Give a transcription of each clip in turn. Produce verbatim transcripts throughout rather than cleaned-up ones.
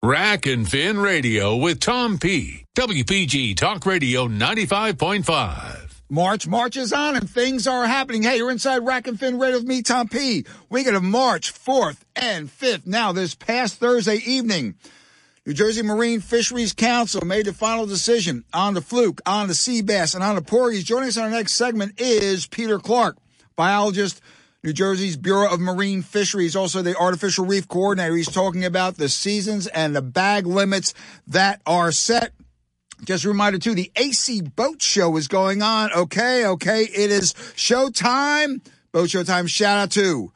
Rack and Fin Radio with Tom P. W P G Talk Radio ninety-five point five. March, March is on and things are happening. Hey, you're inside Rack and Fin Radio with me, Tom P. We got a March fourth and fifth. Now, this past Thursday evening, New Jersey Marine Fisheries Council made the final decision on the fluke, on the sea bass, and on the porgies. Joining us on our next segment is Peter Clark, biologist, New Jersey's Bureau of Marine Fisheries, also the artificial reef coordinator. He's talking about the seasons and the bag limits that are set. Just a reminder, too, the A C Boat Show is going on. Okay, okay, it is showtime. Boat show time. Shout out to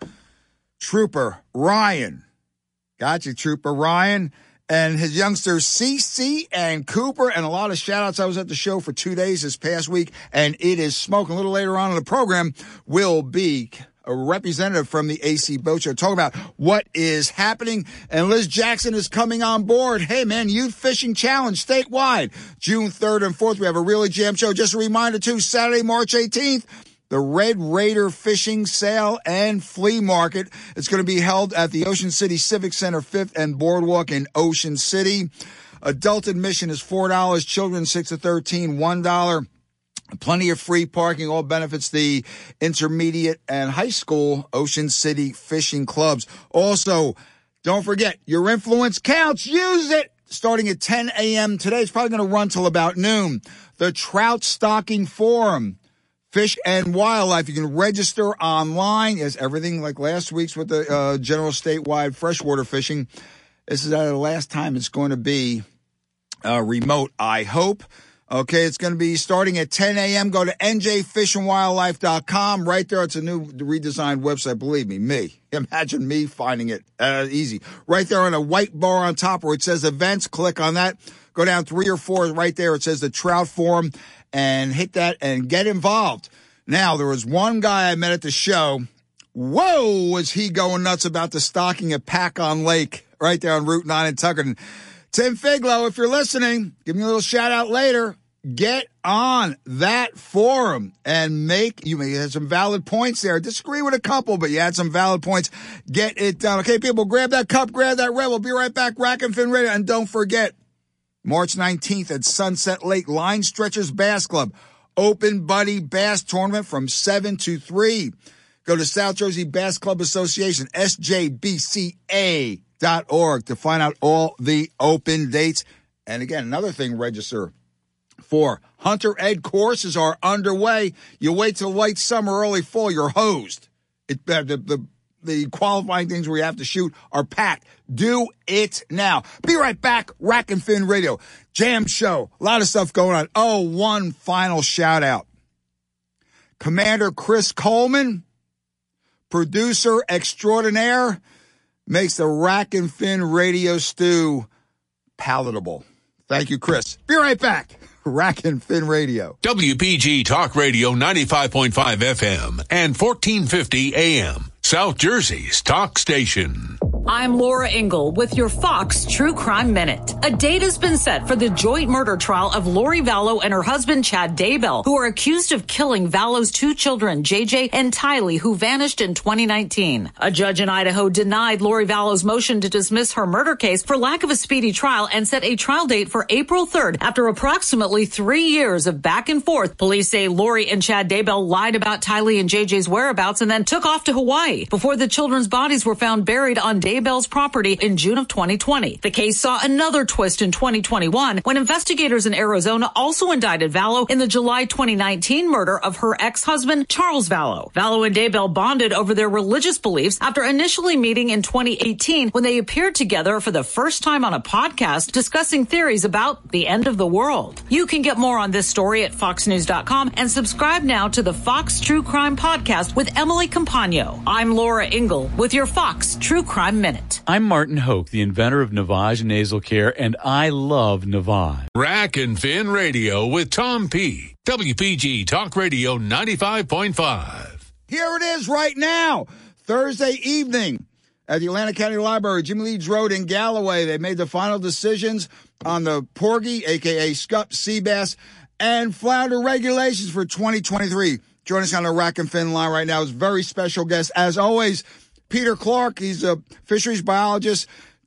Trooper Ryan. Got you, Trooper Ryan. And his youngsters, Cece and Cooper, and a lot of shout-outs. I was at the show for two days this past week, and it is smoking. A little later on in the program will be a representative from the A C Boat Show talking about what is happening. And Liz Jackson is coming on board. Hey, man, Youth Fishing Challenge statewide, June third and fourth. We have a really jam show. Just a reminder, too, Saturday, March eighteenth, the Red Raider Fishing Sale and Flea Market. It's going to be held at the Ocean City Civic Center, fifth and Boardwalk in Ocean City. Adult admission is four dollars. Children six to thirteen, one dollar. Plenty of free parking. All benefits the intermediate and high school Ocean City fishing clubs. Also, don't forget, your influence counts. Use it. Starting at ten a.m. today. It's probably going to run till about noon. The Trout Stocking Forum. Fish and Wildlife. You can register online. Yes, everything like last week's with the uh, general statewide freshwater fishing. This is uh, the last time it's going to be uh, remote, I hope. Okay, it's going to be starting at ten a.m. Go to N J fish and wildlife dot com. Right there, it's a new redesigned website. Believe me, me. Imagine me finding it uh, easy. Right there on a white bar on top where it says events, click on that. Go down three or four right there. It says the Trout Forum, and hit that and get involved. Now, there was one guy I met at the show. Whoa, was he going nuts about the stocking at Pack-on Lake right there on Route nine in Tuckerton. Tim Figlo, if you're listening, give me a little shout out later. Get on that forum and make, you may have some valid points there. Disagree with a couple, but you had some valid points. Get it done. Okay, people, grab that cup, grab that red. We'll be right back. Rack and Fin Radio. And don't forget, March nineteenth at Sunset Lake, Line Stretchers Bass Club. Open Buddy Bass Tournament from seven to three. Go to South Jersey Bass Club Association, S J B C A dot org to find out all the open dates. And again, another thing, register for Hunter Ed courses are underway. You wait till late summer, early fall, you're hosed. It, uh, the, the, the qualifying things where you have to shoot are packed. Do it now. Be right back. Rack and Fin Radio. Jam show. A lot of stuff going on. Oh, one final shout out. Commander Chris Coleman, producer extraordinaire, makes the Rack and Fin Radio stew palatable. Thank you, Chris. Be right back. Rack and Fin Radio. W P G Talk Radio ninety-five point five F M and fourteen fifty A M. South Jersey's talk station. I'm Laura Ingle with your Fox True Crime Minute. A date has been set for the joint murder trial of Lori Vallow and her husband, Chad Daybell, who are accused of killing Vallow's two children, J J and Tylee, who vanished in twenty nineteen. A judge in Idaho denied Lori Vallow's motion to dismiss her murder case for lack of a speedy trial and set a trial date for April third after approximately three years of back and forth. Police say Lori and Chad Daybell lied about Tylee and J J's whereabouts and then took off to Hawaii before the children's bodies were found buried on Daybell's property in June of twenty twenty. The case saw another twist in twenty twenty-one when investigators in Arizona also indicted Vallow in the July twenty nineteen murder of her ex-husband, Charles Vallow. Vallow and Daybell bonded over their religious beliefs after initially meeting in twenty eighteen when they appeared together for the first time on a podcast discussing theories about the end of the world. You can get more on this story at fox news dot com and subscribe now to the Fox True Crime Podcast with Emily Campagno. I'm Laura Ingle with your Fox True Crime Minute. I'm Martin Hoke, the inventor of Navage Nasal Care, and I love Navage. Rack and Fin Radio with Tom P. W P G Talk Radio ninety-five point five. Here it is right now, Thursday evening at the Atlantic County Library, Jimmy Leeds Road in Galloway. They made the final decisions on the porgy, a k a. scup, sea bass, and flounder regulations for twenty twenty-three. Joining us on the Rack and Fin line right now is very special guest, as always, Peter Clark. He's a fisheries biologist,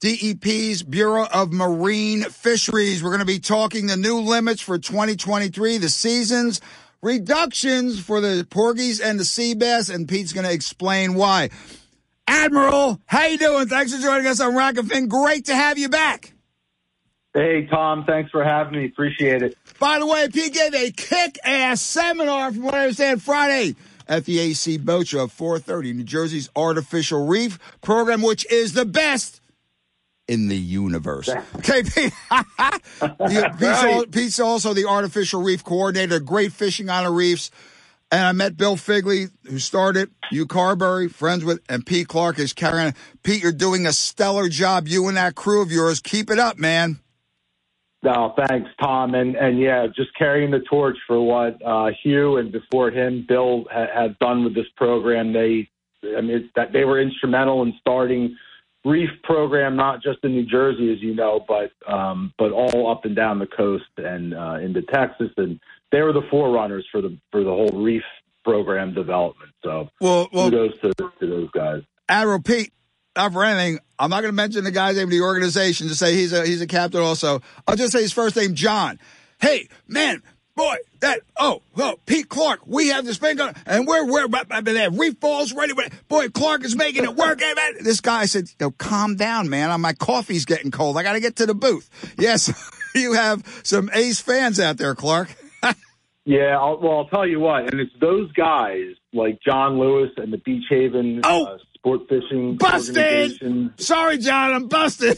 D E P's Bureau of Marine Fisheries. We're going to be talking the new limits for twenty twenty-three, the seasons, reductions for the porgies and the sea bass, and Pete's going to explain why. Admiral, how you doing? Thanks for joining us on Rack and Fin. Great to have you back. Hey, Tom. Thanks for having me. Appreciate it. By the way, Pete gave a kick-ass seminar, from what I understand, Friday at the A C Boat Show at four thirty, New Jersey's Artificial Reef Program, which is the best in the universe. Okay, Pete. Pete's, right. Pete's also the Artificial Reef Coordinator, great fishing on the reefs. And I met Bill Figley, who started, Hugh Carberry, friends with, and Pete Clark is carrying it. Pete, you're doing a stellar job, you and that crew of yours. Keep it up, man. No, thanks, Tom. And, and yeah, just carrying the torch for what uh, Hugh and before him, Bill, ha- have done with this program. They, I mean, that they were instrumental in starting reef program, not just in New Jersey, as you know, but um, but all up and down the coast and uh, into Texas. And they were the forerunners for the for the whole reef program development. So well, well, kudos to, to those guys. Admiral Pete, not for anything, I'm not going to mention the guy's name of the organization to say he's a he's a captain also. I'll just say his first name, John. Hey, man, boy, that, oh, oh, Pete Clark, we have this thing going, and we're, we're, they have reef balls ready. Boy, Clark is making it work. Hey, man. This guy said, yo, calm down, man. My coffee's getting cold. I got to get to the booth. Yes, you have some ace fans out there, Clark. Yeah, I'll, well, I'll tell you what, and it's those guys like John Lewis and the Beach Haven oh, uh, Sport Fishing busted. Sorry, John, I'm busted.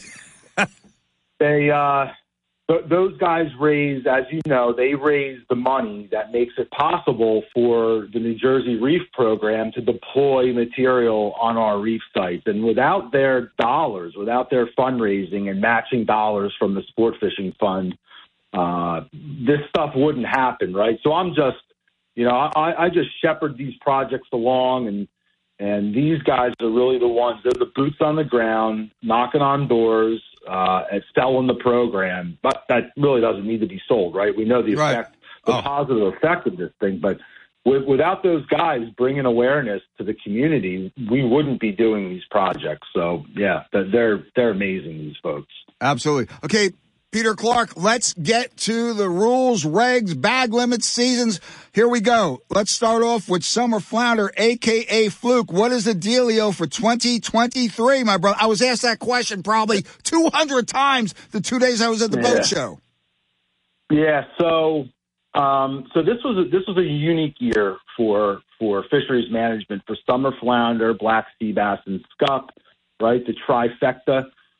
they, uh, th- those guys raise, as you know, they raise the money that makes it possible for the New Jersey Reef Program to deploy material on our reef sites. And without their dollars, without their fundraising and matching dollars from the Sport Fishing Fund, Uh, this stuff wouldn't happen, right? So I'm just, you know, I, I just shepherd these projects along, and and these guys are really the ones. They're the boots on the ground, knocking on doors, uh, and selling the program. But that really doesn't need to be sold, right? We know the effect, right. the oh. positive effect of this thing, but with, without those guys bringing awareness to the community, we wouldn't be doing these projects. So yeah, they're they're amazing, these folks. Absolutely. Okay. Peter Clark, let's get to the rules, regs, bag limits, seasons. Here we go. Let's start off with Summer Flounder, a k a. Fluke. What is the dealio for twenty twenty-three, my brother? I was asked that question probably two hundred times the two days I was at the yeah. boat show. Yeah, so um, so this was a, this was a unique year for for fisheries management for summer flounder, black sea bass, and scup, right? The trifecta.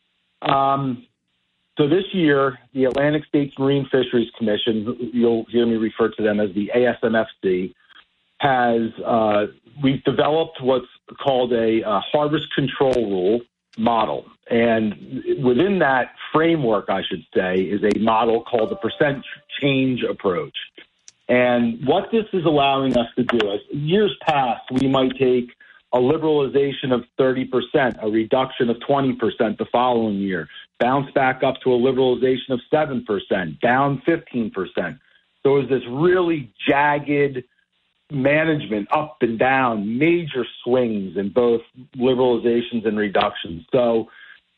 Um, So this year, the Atlantic States Marine Fisheries Commission, you'll hear me refer to them as the A S M F C, has uh, we've developed what's called a, a harvest control rule model. And within that framework, I should say, is a model called the percent change approach. And what this is allowing us to do is, years past, we might take a liberalization of thirty percent, a reduction of twenty percent the following year, bounce back up to a liberalization of seven percent, down fifteen percent. So it was this really jagged management up and down, major swings in both liberalizations and reductions. So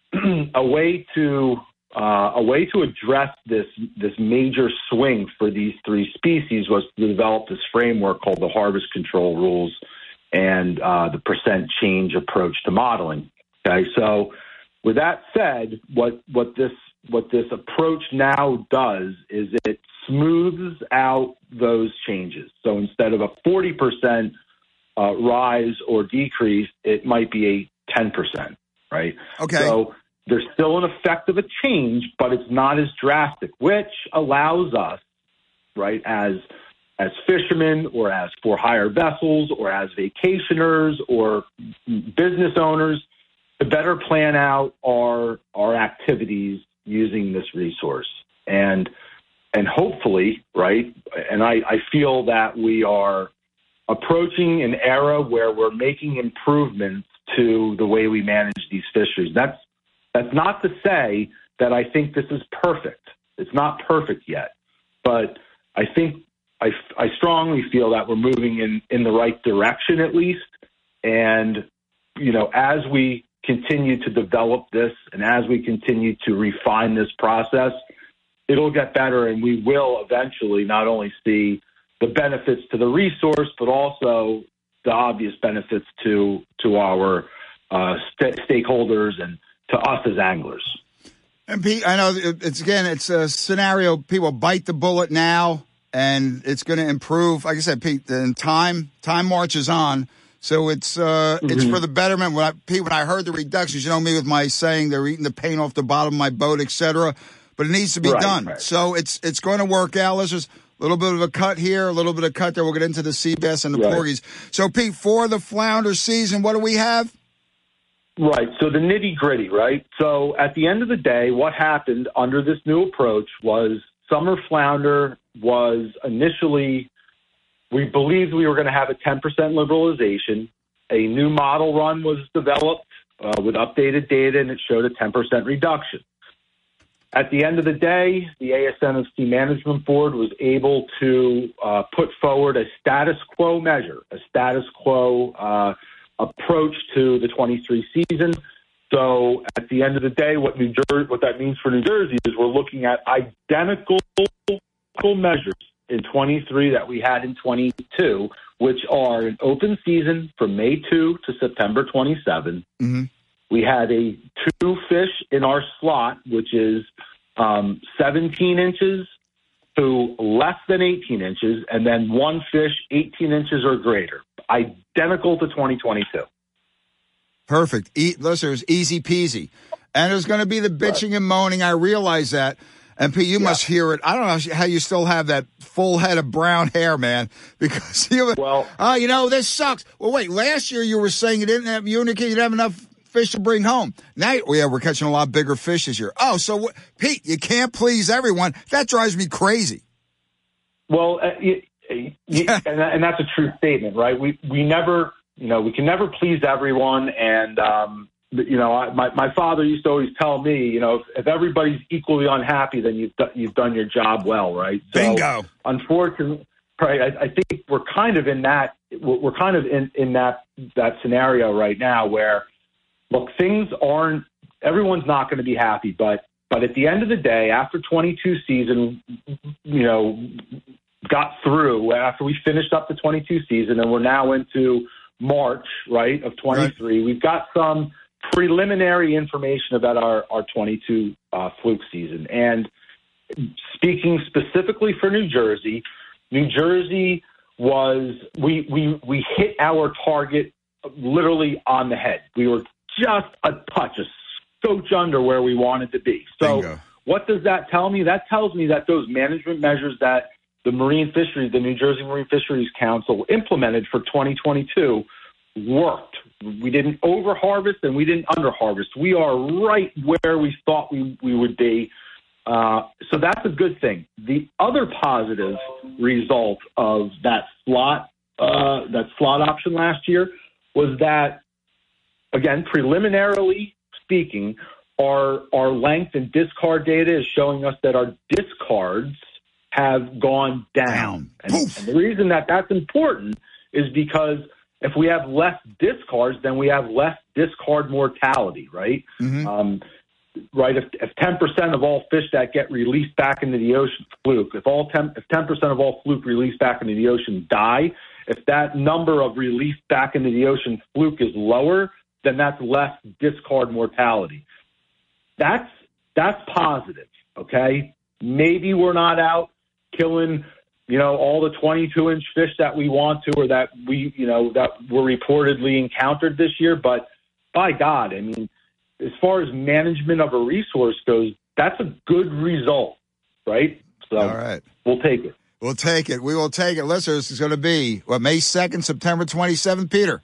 a way to uh, a way to address this this major swing for these three species was to develop this framework called the harvest control rules and uh, the percent change approach to modeling. Okay, so with that said, what what this what this approach now does is it smooths out those changes. So instead of a forty percent uh, rise or decrease, it might be a ten percent, right? Okay. So there's still an effect of a change, but it's not as drastic, which allows us, right, as as fishermen or as for-hire vessels or as vacationers or business owners to better plan out our our activities using this resource. And and hopefully, right, and I, I feel that we are approaching an era where we're making improvements to the way we manage these fisheries. That's that's not to say that I think this is perfect. It's not perfect yet. But I think I, I strongly feel that we're moving in, in the right direction at least. And, you know, as we continue to develop this and as we continue to refine this process, it'll get better, and we will eventually not only see the benefits to the resource, but also the obvious benefits to to our uh, st- stakeholders and to us as anglers. And Pete, I know it's again, it's a scenario. People bite the bullet now, and it's going to improve. Like I said, Pete, in time, time marches on. So it's uh, mm-hmm. it's for the betterment. When I, Pete, when I heard the reductions, you know me with my saying they're eating the paint off the bottom of my boat, et cetera. But it needs to be right, done. Right. So it's it's going to work out. Let's just a little bit of a cut here, a little bit of cut there. We'll get into the sea bass and the right. porgies. So Pete, for the flounder season, what do we have? Right. So the nitty gritty, right? So at the end of the day, what happened under this new approach was summer flounder was initially, we believed we were going to have a ten percent liberalization. A new model run was developed uh, with updated data, and it showed a ten percent reduction. At the end of the day, the A S N F C Management Board was able to uh, put forward a status quo measure, a status quo uh, approach to the twenty-three season. So at the end of the day, what New Jersey, what that means for New Jersey is we're looking at identical measures in twenty-three that we had in twenty-two, which are an open season from May second to September twenty-seventh. Mm-hmm. We had a two fish in our slot, which is um, seventeen inches to less than eighteen inches, and then one fish eighteen inches or greater, identical to twenty twenty-two. Perfect. E- Listeners, easy peasy. And there's going to be the bitching right. and moaning. I realize that. And Pete, you yeah. must hear it. I don't know how you still have that full head of brown hair, man. Because you, well, oh, you know, this sucks. Well, wait, last year you were saying you didn't have, you didn't have enough fish to bring home. Now, well, yeah, we're catching a lot bigger fish this year. Oh, so what, Pete, you can't please everyone. That drives me crazy. Well, uh, you, you, and, and that's a true statement, right? We we never, you know, we can never please everyone. And, um, you know, I, my, my father used to always tell me, you know, if, if everybody's equally unhappy, then you've, do, you've done your job well, right? So, bingo. Unfortunately, right, I, I think we're kind of in that, we're kind of in, in that, that scenario right now where, look, things aren't, everyone's not going to be happy, but, but at the end of the day, after twenty-two season, you know, got through, after we finished up the twenty-two season and we're now into March, right, of twenty-three, right. We've got some preliminary information about our, our twenty-two uh, fluke season. And speaking specifically for New Jersey, New Jersey was, we, we, we hit our target literally on the head. We were just a touch, a scotch under where we wanted to be. So Bingo. What does that tell me? That tells me that those management measures that the Marine Fisheries, the New Jersey Marine Fisheries Council implemented for twenty twenty-two worked. We didn't over-harvest and we didn't under-harvest. We are right where we thought we, we would be. Uh, so that's a good thing. The other positive result of that slot, uh, that slot option last year was that, again, preliminarily speaking, our our length and discard data is showing us that our discards have gone down. And, and the reason that that's important is because if we have less discards, then we have less discard mortality, right? Mm-hmm. Um, right. If, if ten percent of all fish that get released back into the ocean fluke, if all ten, if ten percent of all fluke released back into the ocean die, if that number of released back into the ocean fluke is lower, then that's less discard mortality. That's that's positive. Okay, maybe we're not out killing, you know, all the twenty-two inch fish that we want to, or that we, you know, that were reportedly encountered this year. But by God, I mean, as far as management of a resource goes, that's a good result, right? So all right, we'll take it. We'll take it. We will take it. Listeners, it's going to be, what, May second, September twenty-seventh, Peter?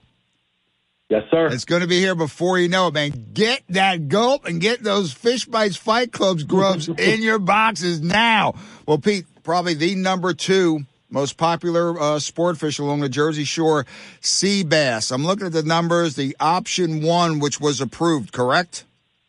Yes, sir. It's going to be here before you know it, man. Get that gulp and get those Fish Bites Fight Clubs grubs in your boxes now. Well, Pete, probably the number two most popular uh, sport fish along the Jersey Shore, sea bass. I'm looking at the numbers. The option one, which was approved, correct?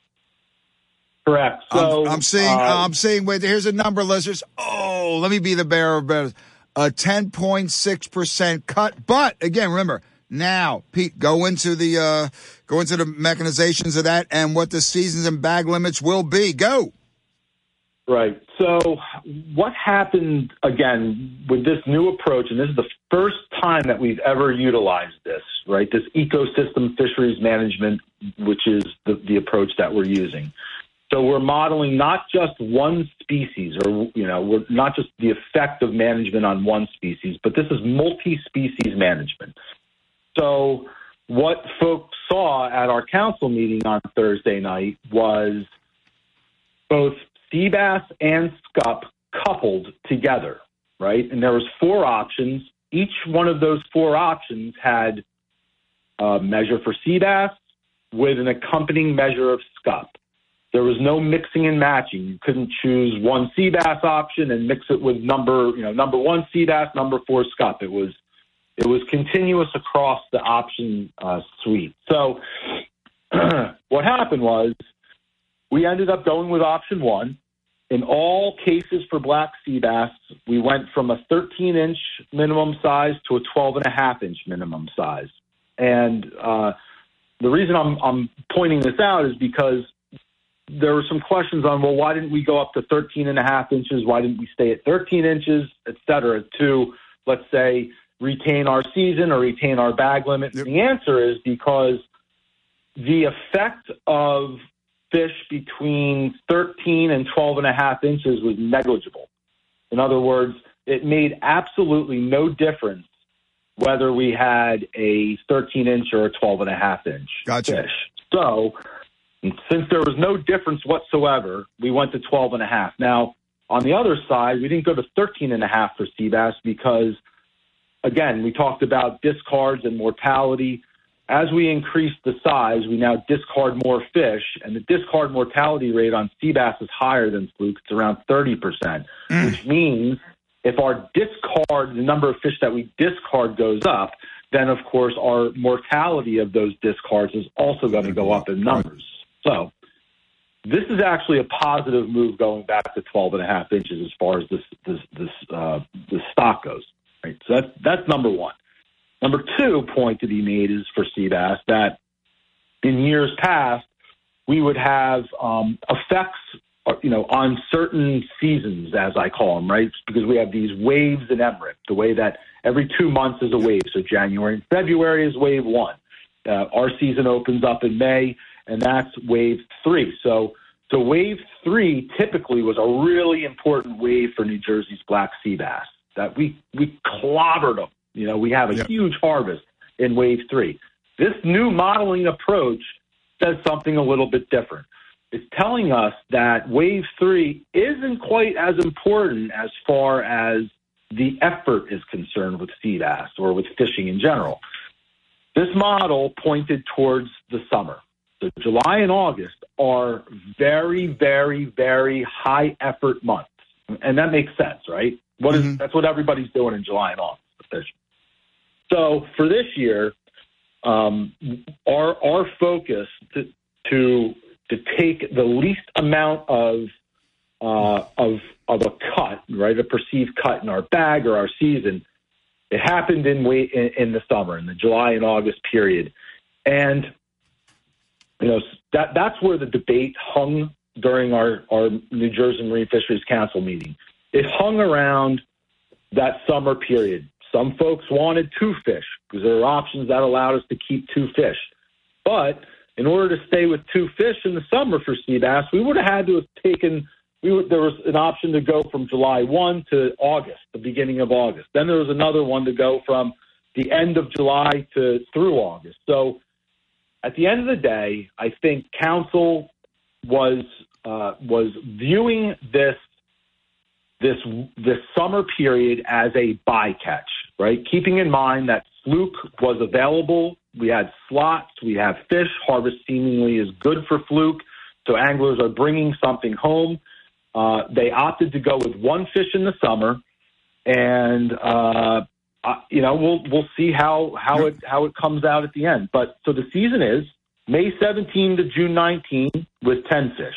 Correct. So I'm, I'm seeing. uh, I'm seeing. Wait, here's a number, listeners. Oh, let me be the bearer of better. A ten point six percent cut. But again, remember, Now, Pete, go into the uh, go into the mechanizations of that and what the seasons and bag limits will be. Go. Right. So what happened, again, with this new approach, and this is the first time that we've ever utilized this, right, this ecosystem fisheries management, which is the, the approach that we're using. So we're modeling not just one species, or, you know, we're not just the effect of management on one species, but this is multi-species management. So what folks saw at our council meeting on Thursday night was both sea bass and scup coupled together, right? And there was four options. Each one of those four options had a measure for sea bass with an accompanying measure of scup. There was no mixing and matching. You couldn't choose one sea bass option and mix it with number, you know, number one sea bass, number four scup. It was it was continuous across the option uh, suite. So what happened was we ended up going with option one. In all cases for black sea bass, we went from a thirteen inch minimum size to a twelve and a half inch minimum size. And uh, the reason I'm, I'm pointing this out is because there were some questions on, well, why didn't we go up to thirteen and a half inches? Why didn't we stay at thirteen inches, et cetera, to, let's say, retain our season or retain our bag limit? Yep. The answer is because the effect of fish between thirteen and twelve and a half inches was negligible. In other words, it made absolutely no difference whether we had a thirteen inch or a twelve and a half inch gotcha. fish. So since there was no difference whatsoever, we went to twelve and a half. Now, on the other side, we didn't go to thirteen and a half for sea bass because, again, we talked about discards and mortality. As we increase the size, we now discard more fish, and the discard mortality rate on sea bass is higher than fluke. It's around thirty percent, mm. which means if our discard, the number of fish that we discard goes up, then, of course, our mortality of those discards is also going to go up in numbers. So this is actually a positive move going back to twelve and a half inches as far as this this this uh, this stock goes. Right? So that's that's number one. Number two point to be made is for sea bass that in years past we would have um, effects, you know, on certain seasons, as I call them, right? Because we have these waves in M R I P, the way that every two months is a wave. So January and February is wave one. Uh, our season opens up in May, and that's wave three. So, so wave three typically was a really important wave for New Jersey's black sea bass. That we we clobbered them. You know, we have a yep. huge harvest in wave three. This new modeling approach says something a little bit different. It's telling us that wave three isn't quite as important as far as the effort is concerned with sea bass or with fishing in general. This model pointed towards the summer. So July and August are very, very, very high effort months. And that makes sense, right? What is, mm-hmm. That's what everybody's doing in July and August, fishing. So for this year, um, our our focus to, to to take the least amount of uh, of of a cut, right, a perceived cut in our bag or our season, it happened in way in, in the summer, in the July and August period, and you know that that's where the debate hung during our our New Jersey Marine Fisheries Council meeting. It hung around that summer period. Some folks wanted two fish because there were options that allowed us to keep two fish. But in order to stay with two fish in the summer for sea bass, we would have had to have taken, we would, there was an option to go from July first to August, the beginning of August. Then there was another one to go from the end of July to through August. So at the end of the day, I think council was uh, was viewing this this this summer period as a bycatch, right? Keeping in mind that fluke was available. We had slots. We have fish. Harvest seemingly is good for fluke. So anglers are bringing something home. Uh, they opted to go with one fish in the summer. And, uh, uh, you know, we'll we'll see how, how, it, how it comes out at the end. But so the season is May seventeenth to June nineteenth with ten fish.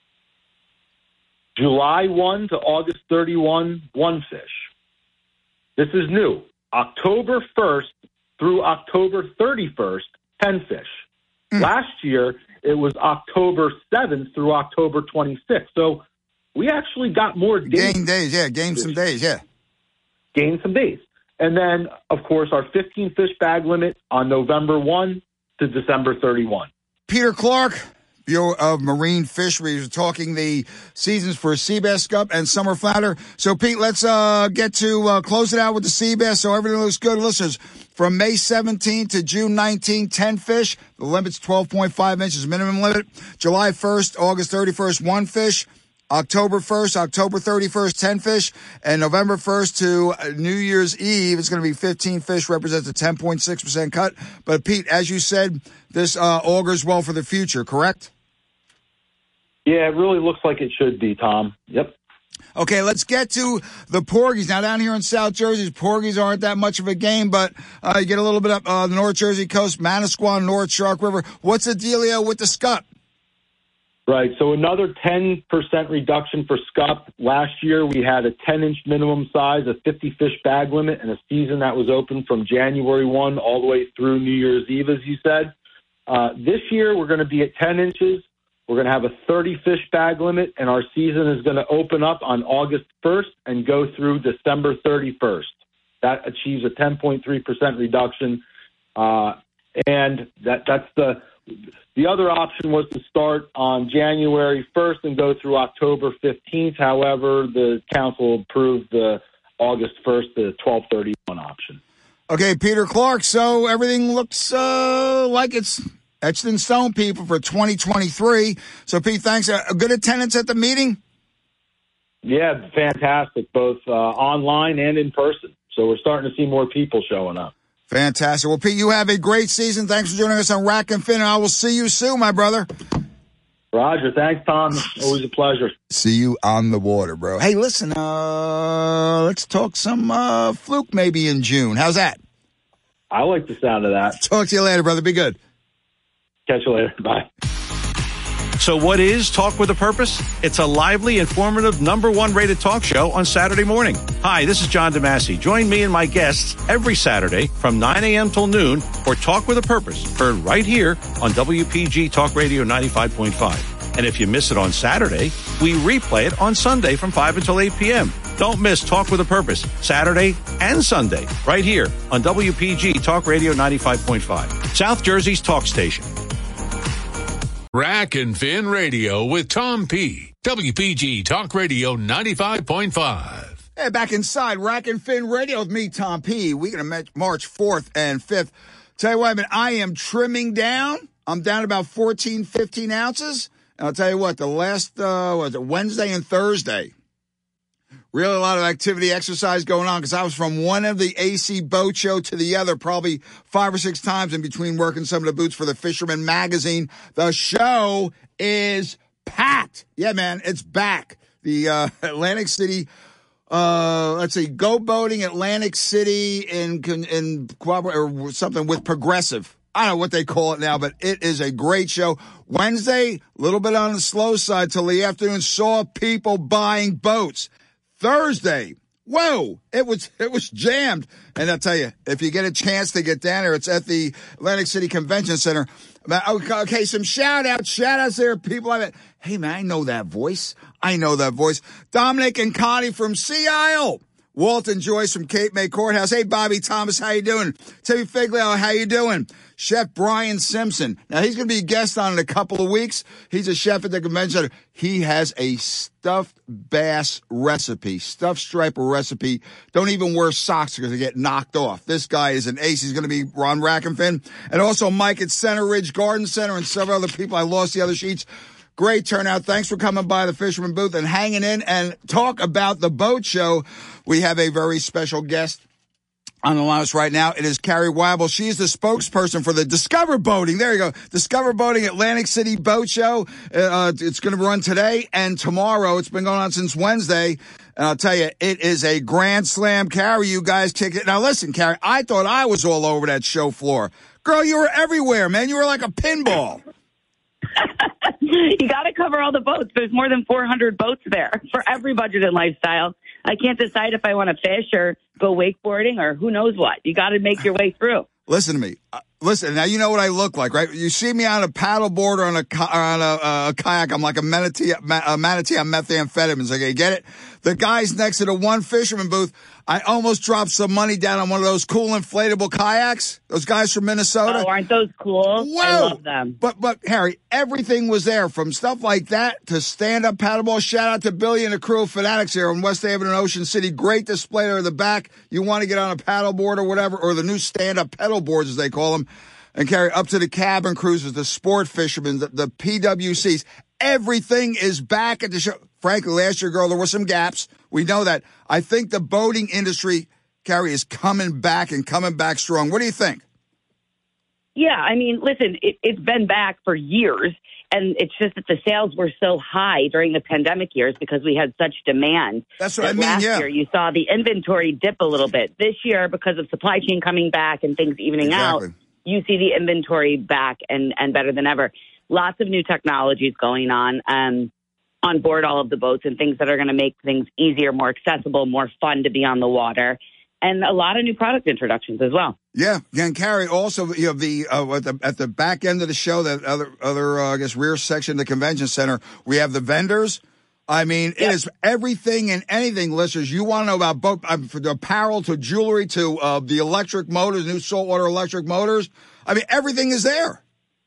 July first to August thirty-first, one fish. This is new. October first through October thirty-first, ten fish. Mm. Last year, it was October seventh through October twenty-sixth. So we actually got more days. Gain days, yeah. Gain some days, yeah. Gain some days. And then, of course, our fifteen fish bag limit on November first to December thirty-first. Peter Clark, Bureau of Marine Fisheries, we're talking the seasons for sea bass, scup, and summer flounder. So, Pete, let's uh, get to uh, close it out with the sea bass so everything looks good. Listeners, from May seventeenth to June nineteenth, ten fish. The limit's twelve point five inches, minimum limit. July first, August thirty-first, one fish. October first, October thirty-first, ten fish. And November first to New Year's Eve, it's going to be fifteen fish, represents a ten point six percent cut. But, Pete, as you said, this uh, augurs well for the future, correct? Yeah, it really looks like it should be, Tom. Yep. Okay, let's get to the porgies. Now, down here in South Jersey, porgies aren't that much of a game, but uh, you get a little bit up uh, the North Jersey coast, Manasquan, North Shark River. What's the dealio with the scup? Right, so another ten percent reduction for scup. Last year, we had a ten-inch minimum size, a fifty fish bag limit, and a season that was open from January first all the way through New Year's Eve, as you said. Uh, this year, we're going to be at ten inches. We're going to have a thirty fish bag limit, and our season is going to open up on August first and go through December thirty-first. That achieves a ten point three percent reduction, uh, and that that's the the other option was to start on January first and go through October fifteenth. However, the council approved the August first to twelve thirty-one option. Okay, Peter Clark, so everything looks uh, like it's etched in stone, people, for twenty twenty-three. So, Pete, thanks. A good attendance at the meeting? Yeah, fantastic, both uh, online and in person. So we're starting to see more people showing up. Fantastic. Well, Pete, you have a great season. Thanks for joining us on Rack and Fin, and I will see you soon, my brother. Roger. Thanks, Tom. Always a pleasure. See you on the water, bro. Hey, listen, uh, let's talk some uh, fluke maybe in June. How's that? I like the sound of that. Talk to you later, brother. Be good. Catch you later. Bye. So what is Talk with a Purpose? It's a lively, informative, number one rated talk show on Saturday morning. Hi, this is John DeMasi. Join me and my guests every Saturday from nine a.m. till noon for Talk with a Purpose, heard right here on W P G Talk Radio ninety-five point five. And if you miss it on Saturday, we replay it on Sunday from five until eight p.m. Don't miss Talk with a Purpose, Saturday and Sunday, right here on W P G Talk Radio ninety-five point five, South Jersey's talk station. Rack and Fin Radio with Tom P. W P G Talk Radio ninety-five point five. Hey, back inside Rack and Fin Radio with me, Tom P. We're going to March fourth and fifth. Tell you what, I mean, I am trimming down. I'm down about fourteen, fifteen ounces. And I'll tell you what, the last, uh, what was it, Wednesday and Thursday, really a lot of activity, exercise going on because I was from one of the A C boat show to the other probably five or six times in between working some of the boots for the Fisherman magazine. The show is packed. Yeah, man, it's back. The uh, Atlantic City, uh, let's see, Go Boating Atlantic City in, in or something with Progressive. I don't know what they call it now, but it is a great show. Wednesday, a little bit on the slow side till the afternoon, saw people buying boats. Thursday, whoa, it was it was jammed. And I'll tell you, if you get a chance to get down there, it's at the Atlantic City Convention Center. Okay, some shout-outs, shout-outs there, people. I mean, hey, man, I know that voice. I know that voice. Dominic and Connie from Sea Isle. Walt and Joyce from Cape May Courthouse. Hey, Bobby Thomas, how you doing? Timmy Figlio, how you doing? Chef Brian Simpson. Now, he's going to be a guest on in a couple of weeks. He's a chef at the convention center. He has a stuffed bass recipe, stuffed striper recipe. Don't even wear socks because they get knocked off. This guy is an ace. He's going to be Ron Rack and Fin. And also Mike at Center Ridge Garden Center and several other people. I lost the other sheets. Great turnout. Thanks for coming by the Fisherman booth and hanging in and talk about the boat show. We have a very special guest on the line right now. It is Carrie Weibel. She's the spokesperson for the Discover Boating. There you go. Discover Boating Atlantic City Boat Show. Uh, it's going to run today and tomorrow. It's been going on since Wednesday. And I'll tell you, it is a grand slam. Carrie, you guys kick it. Now listen, Carrie, I thought I was all over that show floor. Girl, you were everywhere, man. You were like a pinball. You got to cover all the boats. There's more than four hundred boats there for every budget and lifestyle. I can't decide if I want to fish or go wakeboarding or who knows what. You got to make your way through. Listen to me. Uh, listen, now you know what I look like, right? You see me on a paddleboard or on a on a, uh, a kayak. I'm like a manatee, a manatee on methamphetamines. Okay, get it? The guys next to the one fisherman booth, I almost dropped some money down on one of those cool inflatable kayaks. Those guys from Minnesota. Oh, aren't those cool? Whoa. I love them. But, but Harry, everything was there, from stuff like that to stand-up paddleball. Shout out to Billy and the crew of Fanatics here in West Haven and Ocean City. Great display there in the back. You want to get on a paddleboard or whatever, or the new stand-up pedal boards, as they call them, and carry up to the cabin cruisers, the sport fishermen, the, the P W Cs. Everything is back at the show. Frankly, last year, girl, there were some gaps. We know that. I think the boating industry, Carrie, is coming back and coming back strong. What do you think? Yeah, I mean, listen, it, it's been back for years, and it's just that the sales were so high during the pandemic years because we had such demand. That's what I that mean, last yeah. year, you saw the inventory dip a little bit. This year, because of supply chain coming back and things evening Exactly. out, you see the inventory back and, and better than ever. Lots of new technologies going on um, on board all of the boats and things that are going to make things easier, more accessible, more fun to be on the water, and a lot of new product introductions as well. Yeah, and Carrie, also, you know, the uh, at the at the back end of the show, that other other uh, I guess rear section of the convention center, we have the vendors. I mean, Yep. it is everything and anything, listeners. You want to know about boat, um, from the apparel to jewelry to uh, the electric motors, new saltwater electric motors. I mean, everything is there.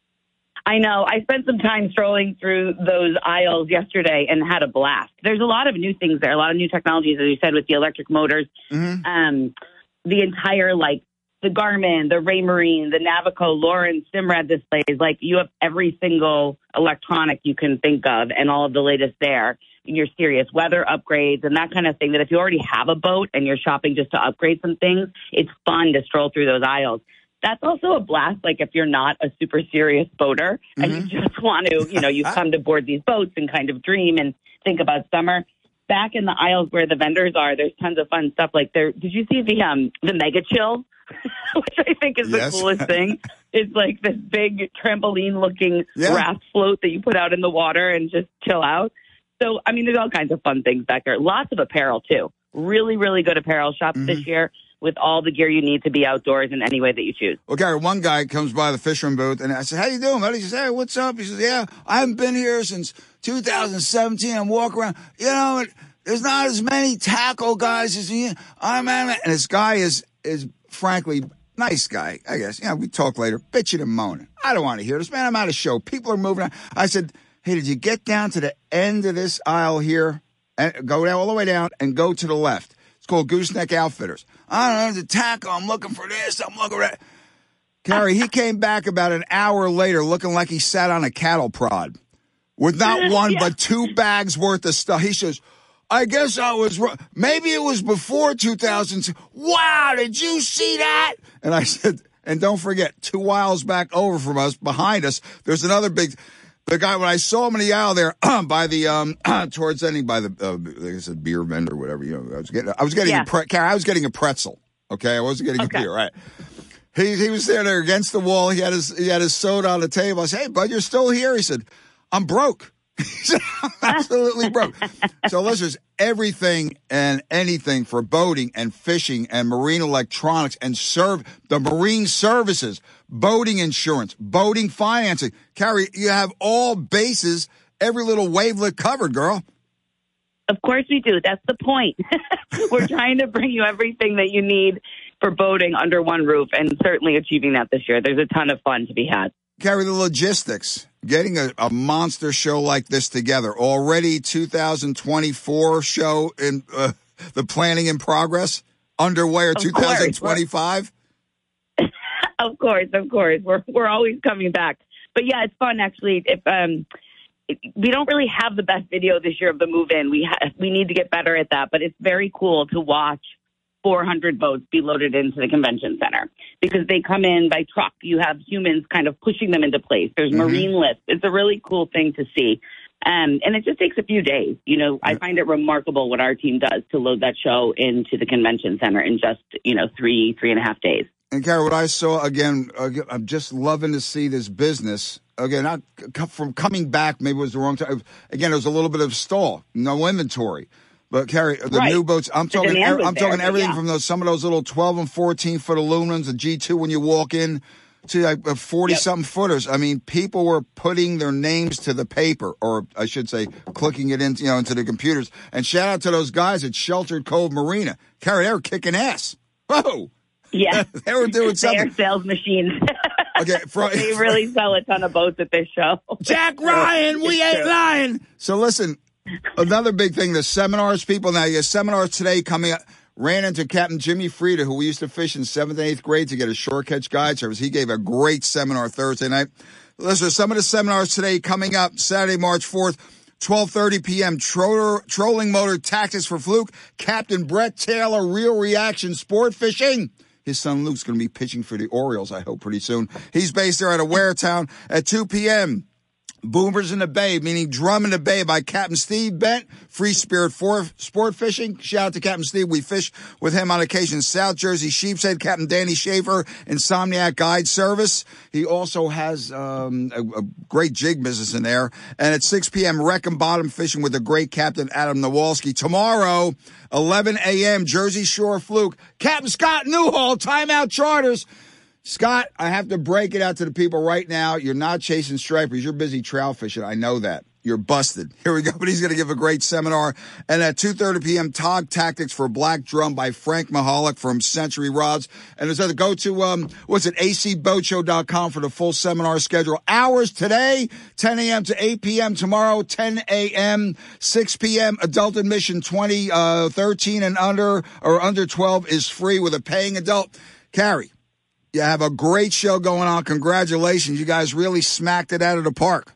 I know. I spent some time strolling through those aisles yesterday and had a blast. There's a lot of new things there, a lot of new technologies, as you said, with the electric motors. Mm-hmm. Um, the entire, like, the Garmin, the Raymarine, the Navico, Lauren, Simrad displays. Like, you have every single electronic you can think of and all of the latest there. And you're serious. Weather upgrades and that kind of thing, that if you already have a boat and you're shopping just to upgrade some things, it's fun to stroll through those aisles. That's also a blast, like if you're not a super serious boater and Mm-hmm. you just want to, you know, you come to board these boats and kind of dream and think about summer. Back in the aisles where the vendors are, there's tons of fun stuff. Like there, did you see the um the Mega Chill, which I think is Yes. the coolest thing? It's like this big trampoline-looking Yeah. raft float that you put out in the water and just chill out. So, I mean, there's all kinds of fun things back there. Lots of apparel too. Really, really good apparel shops Mm-hmm. this year, with all the gear you need to be outdoors in any way that you choose. Well, Gary, one guy comes by the fisherman booth, and I said, how you doing, buddy? He says, hey, what's up? He says, yeah, I haven't been here since two thousand seventeen. I'm walking around. You know, there's not as many tackle guys as you. I'm at it. And this guy is, is frankly, nice guy, I guess. Yeah, we talk later. Bitching and moaning. I don't want to hear this. Man, I'm out of show. People are moving on. I said, hey, did you get down to the end of this aisle here? And go down all the way down and go to the left. It's called Gooseneck Outfitters. I don't know, the tackle. I'm looking for this. I'm looking for that. Gary, he came back about an hour later looking like he sat on a cattle prod with not one Yeah. but two bags worth of stuff. He says, I guess I was wrong. Maybe it was before two thousand. Wow, did you see that? And I said, and don't forget, two aisles back over from us, behind us, there's another big... The guy, when I saw him in the aisle there by the, um, towards ending by the, uh, like I said, beer vendor, whatever, you know, I was getting, I was getting, Yeah. a pre- I was getting a pretzel. Okay. I wasn't getting Okay. a beer. Right. He, he was there, there against the wall. He had his, he had his soda on the table. I said, hey, bud, you're still here? He said, I'm broke. He said, I'm absolutely broke. So listeners, everything and anything for boating and fishing and marine electronics and serve the marine services, boating insurance, boating financing. Carrie, you have all bases, every little wavelet covered, girl. Of course we do. That's the point. We're trying to bring you everything that you need for boating under one roof, and certainly achieving that this year. There's a ton of fun to be had. Carrie, the logistics, getting a, a monster show like this together, already two thousand twenty-four show in uh, the planning in progress, underway, or Of two course. thousand twenty-five? Of course, of course. We're we're always coming back. But yeah, it's fun actually. If um, it, we don't really have the best video this year of the move-in. We ha- we need to get better at that. But it's very cool to watch four hundred boats be loaded into the convention center because they come in by truck. You have humans kind of pushing them into place. There's Mhm. marine lifts. It's a really cool thing to see. Um, and it just takes a few days. You know, I find it remarkable what our team does to load that show into the convention center in just, you know, three, three and a half days. And Carrie, what I saw again, again, I'm just loving to see this business again. Not c- from coming back, maybe it was the wrong time. Again, it was a little bit of stall, no inventory. But Carrie, the Right. new boats. I'm The talking. demand was I'm talking there, everything yeah. from those some of those little twelve and fourteen foot aluminums, the G two when you walk in, to like forty Yep. something footers. I mean, people were putting their names to the paper, or I should say, clicking it into you know into the computers. And shout out to those guys at Sheltered Cove Marina. Carrie, they were kicking ass. Whoa. Yeah. They were doing They something. are sales machines. Okay, for, They really sell a ton of boats at this show. Jack Ryan, we ain't lying. So listen, another big thing, the seminars, people. Now, your seminars today coming up. Ran into Captain Jimmy Frieda, who we used to fish in seventh and eighth grade to get a shore catch guide service. He gave a great seminar Thursday night. Listen, some of the seminars today coming up Saturday, March fourth, twelve thirty p.m. Troller, Trolling Motor Tactics for Fluke. Captain Brett Taylor, Real Reaction Sport Fishing. His son Luke's going to be pitching for the Orioles, I hope, pretty soon. He's based there out of Waretown at two p.m. Boomers in the Bay, meaning Drum in the Bay by Captain Steve Bent. Free Spirit for Sport Fishing. Shout out to Captain Steve. We fish with him on occasion. South Jersey Sheepshead, Captain Danny Schaefer, Insomniac Guide Service. He also has um, a, a great jig business in there. And at six p.m., Wreck and Bottom Fishing with the great Captain Adam Nowalski. Tomorrow, eleven a.m., Jersey Shore Fluke. Captain Scott Newhall, Timeout Charters. Scott, I have to break it out to the people right now. You're not chasing stripers. You're busy trout fishing. I know that. You're busted. Here we go. But he's going to give a great seminar. And at two thirty p.m., Tog Tactics for Black Drum by Frank Mahalik from Century Rods. And there's other go to, um, what's it, a c boat show dot com for the full seminar schedule. Hours today, ten a.m. to eight p.m. tomorrow, ten a.m., six p.m. Adult admission twenty, uh, thirteen and under, or under twelve is free with a paying adult. Carrie. You have a great show going on. Congratulations. You guys really smacked it out of the park.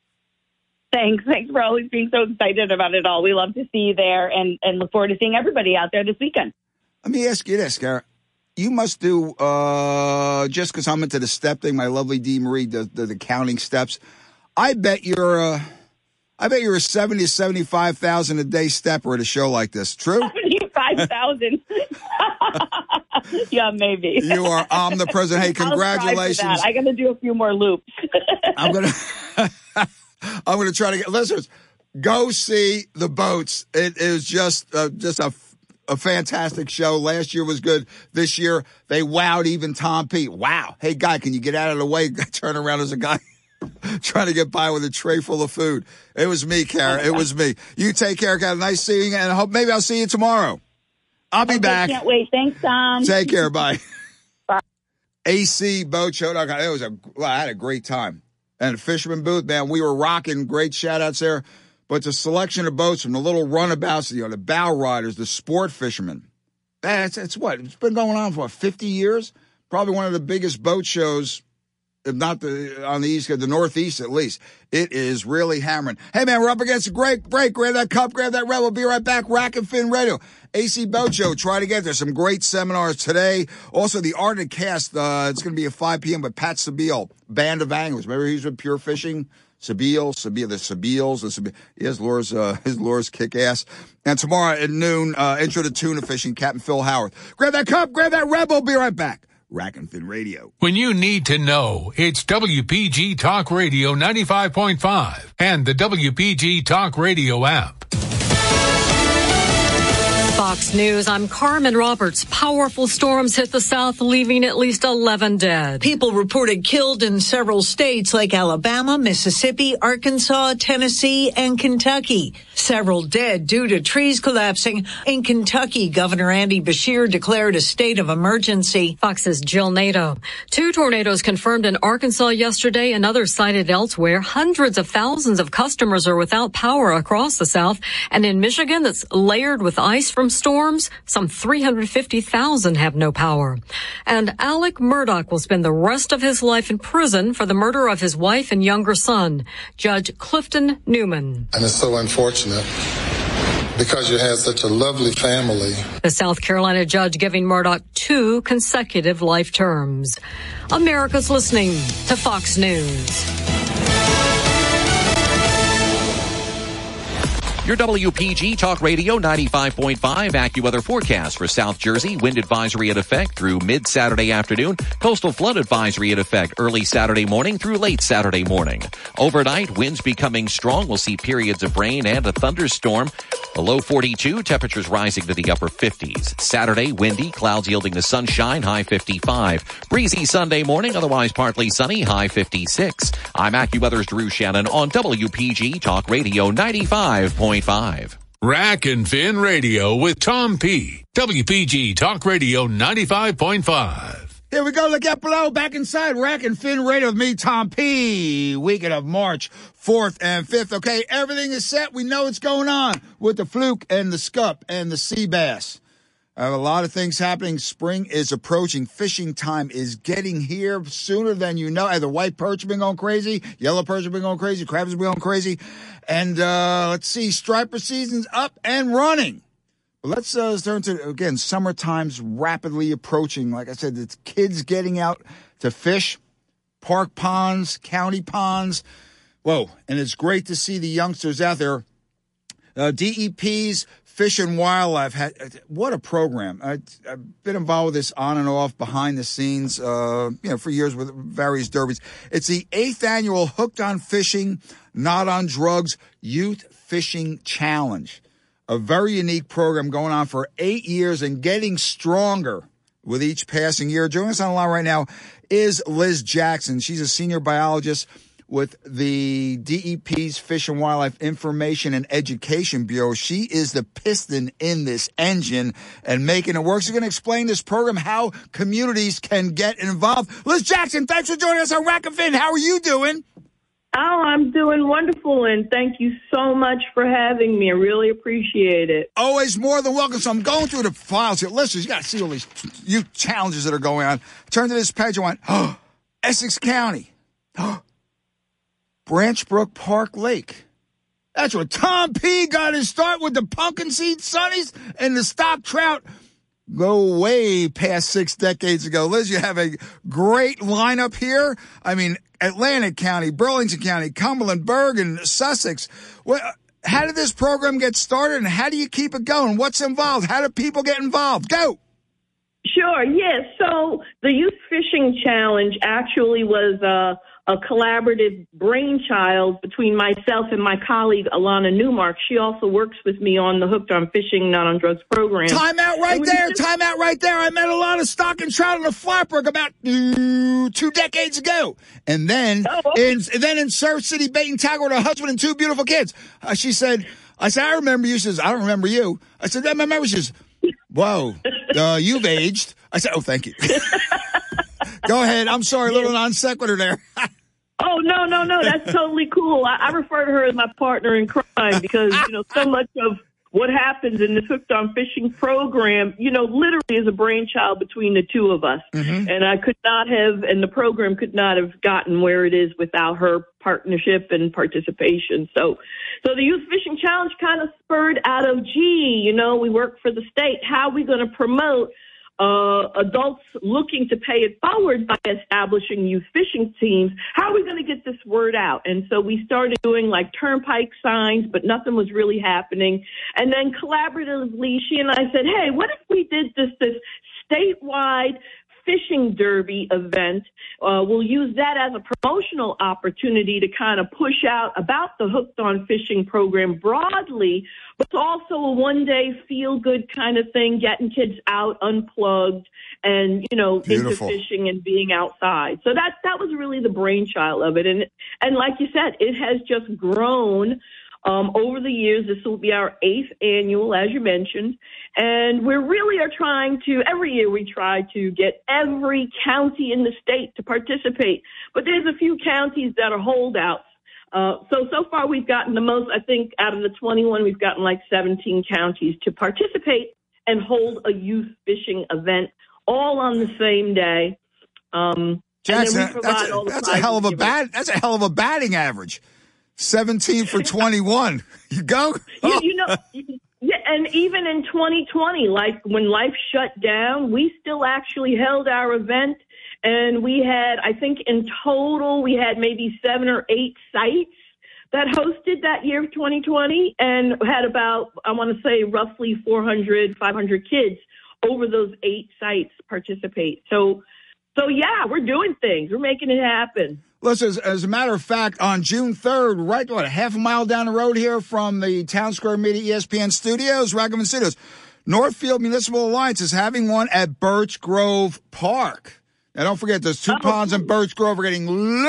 Thanks. Thanks for always being so excited about it all. We love to see you there and, and look forward to seeing everybody out there this weekend. Let me ask you this, Garrett. You must do, uh, just because I'm into the step thing, my lovely Dee Marie does the, the counting steps. I bet you're, uh, I bet you're a seventy to seventy-five thousand a day stepper at a show like this. True? seventy-five thousand. Yeah, maybe. You are omnipresent. Hey, congratulations. I got to do a few more loops. I'm gonna, I'm gonna try to get listeners. Go see the boats. It is just, uh, just a, a fantastic show. Last year was good. This year they wowed even Tom P. Wow. Hey, guy, can you get out of the way? Turn around as a guy trying to get by with a tray full of food. It was me, Kara. It was me. You take care, Kara. Nice seeing you, and I hope maybe I'll see you tomorrow. I'll be okay, back. Can't wait. Thanks, Tom. Take care. Bye. Bye. A C Boat Show dot com. It was a, well, I had a great time. And the Fisherman Booth, man, we were rocking. Great shout outs there. But the selection of boats from the little runabouts, you know, the bow riders, the sport fishermen. That's, that's what? It's been going on for what, fifty years? Probably one of the biggest boat shows, if not the on the East, the Northeast at least. It is really hammering. Hey, man, we're up against a great break. Grab that cup, grab that red. We'll be right back. Rack and Fin Radio. A C Boat Show. Try to get there. Some great seminars today. Also, the Arctic Cast. Uh, it's going to be at five p.m. with Pat Sabile, Band of Anglers. Remember he's with Pure Fishing? Sabile, Sabile, the Sabiles. The Sabile. His lures, uh, his lures kick ass. And tomorrow at noon, uh, intro to tuna fishing, Captain Phil Howard. Grab that cup, grab that red. We'll be right back. Rack and Fin Radio. When you need to know, it's W P G Talk Radio ninety-five point five and the W P G Talk Radio app. Fox News, I'm Carmen Roberts. Powerful storms hit the South, leaving at least eleven dead. People reported killed in several states like Alabama, Mississippi, Arkansas, Tennessee, and Kentucky. Several dead due to trees collapsing. In Kentucky, Governor Andy Beshear declared a state of emergency. Fox's Jill Nato. Two tornadoes confirmed in Arkansas yesterday and others cited elsewhere. Hundreds of thousands of customers are without power across the South. And in Michigan, that's layered with ice from storms, some three hundred fifty thousand have no power. And Alec Murdaugh will spend the rest of his life in prison for the murder of his wife and younger son. Judge Clifton Newman. And it's so unfortunate because you had such a lovely family. The South Carolina judge giving Murdaugh two consecutive life terms. America's listening to Fox News. Your W P G Talk Radio ninety-five point five AccuWeather forecast for South Jersey. Wind advisory in effect through mid-Saturday afternoon. Coastal flood advisory in effect early Saturday morning through late Saturday morning. Overnight, winds becoming strong. We'll see periods of rain and a thunderstorm. A low forty-two, temperatures rising to the upper fifties. Saturday, windy, clouds yielding to sunshine, high fifty-five. Breezy Sunday morning, otherwise partly sunny, high fifty-six. I'm AccuWeather's Drew Shannon on W P G Talk Radio ninety-five point five. Rack and Fin Radio with Tom P. W P G Talk Radio ninety-five point five. Here we go. Look out below. Back inside Rack and Fin Radio with me, Tom P. Weekend of March fourth and fifth. Okay, everything is set. We know what's going on with the fluke and the scup and the sea bass. I have a lot of things happening. Spring is approaching. Fishing time is getting here sooner than you know. The white perch have been going crazy. Yellow perch have been going crazy. Crabs have been going crazy. And uh, let's see, striper season's up and running. Let's uh, turn to, again, summertime's rapidly approaching. Like I said, it's kids getting out to fish, park ponds, county ponds. Whoa, and it's great to see the youngsters out there. Uh, D E P's Fish and Wildlife, had, what a program. I, I've been involved with this on and off, behind the scenes, uh, you know, for years with various derbies. It's the eighth annual Hooked on Fishing, Not on Drugs Youth Fishing Challenge. A very unique program going on for eight years and getting stronger with each passing year. Joining us on the line right now is Liz Jackson. She's a senior biologist with the D E P's Fish and Wildlife Information and Education Bureau. She is the piston in this engine and making it work. She's going to explain this program, how communities can get involved. Liz Jackson, thanks for joining us on Rack and Fin. How are you doing? Oh, I'm doing wonderful, and thank you so much for having me. I really appreciate it. Always more than welcome. So I'm going through the files here. Listen, you got to see all these youth challenges that are going on. Turn to this page and went, oh, Essex County. Oh, Branch Brook Park Lake. That's where Tom P. got his start with the pumpkin seed sunnies and the stock trout. Go way past six decades ago. Liz, you have a great lineup here. I mean, Atlantic County, Burlington County, Cumberland, Bergen, Sussex. Well, how did this program get started, and how do you keep it going? What's involved? How do people get involved? Go. Sure, yes. So the Youth Fishing Challenge actually was a, a collaborative brainchild between myself and my colleague, Alana Newmark. She also works with me on the Hooked on Fishing, Not on Drugs program. Time out right there. Just- Time out right there. I met Alana stock and trout on the Flatbrook about uh, two decades ago. And then, oh, okay. in, and then in Surf City Bait and Tackle with her husband and two beautiful kids. Uh, she said, I said, I remember you. She says, I don't remember you. I said, I remember. She says, whoa, uh, you've aged. I said, oh, thank you. Go ahead. I'm sorry, a little non sequitur there. Oh, no, no, no. That's totally cool. I, I refer to her as my partner in crime because, you know, so much of what happens in this Hooked on Fishing program, you know, literally is a brainchild between the two of us. Mm-hmm. And I could not have, and the program could not have gotten where it is without her partnership and participation. So, so the Youth Fishing Challenge kind of spurred out of, gee, you know, we work for the state. How are we going to promote Uh, adults looking to pay it forward by establishing youth fishing teams? How are we going to get this word out? And so we started doing like turnpike signs, but nothing was really happening. And then collaboratively, she and I said, hey, what if we did this, this statewide fishing derby event? Uh, we'll use that as a promotional opportunity to kind of push out about the Hooked on Fishing program broadly, but it's also a one-day feel-good kind of thing, getting kids out unplugged and, you know, Beautiful. into fishing and being outside. So that that was really the brainchild of it. And, and like you said, it has just grown Um, over the years. This will be our eighth annual, as you mentioned, and we really are trying to, every year we try to get every county in the state to participate, but there's a few counties that are holdouts. Uh, so, so far we've gotten the most, I think, out of the twenty-one, we've gotten like seventeen counties to participate and hold a youth fishing event all on the same day. Um, Jackson, and then we that's, provide a, all the that's a hell of a bat. That's a hell of a batting average. seventeen for twenty-one. You go? Oh. You, you know, yeah, and even in twenty twenty, like when life shut down, we still actually held our event, and we had, I think in total, we had maybe seven or eight sites that hosted that year of twenty twenty and had about, I want to say, roughly four hundred, five hundred kids over those eight sites participate. So, so yeah, we're doing things. We're making it happen. Listen, as, as a matter of fact, on June third, right, what, a half a mile down the road here from the Town Square Media E S P N studios, Ragamuffin Studios, Northfield Municipal Alliance is having one at Birch Grove Park. Now, don't forget, those two oh. ponds in Birch Grove are getting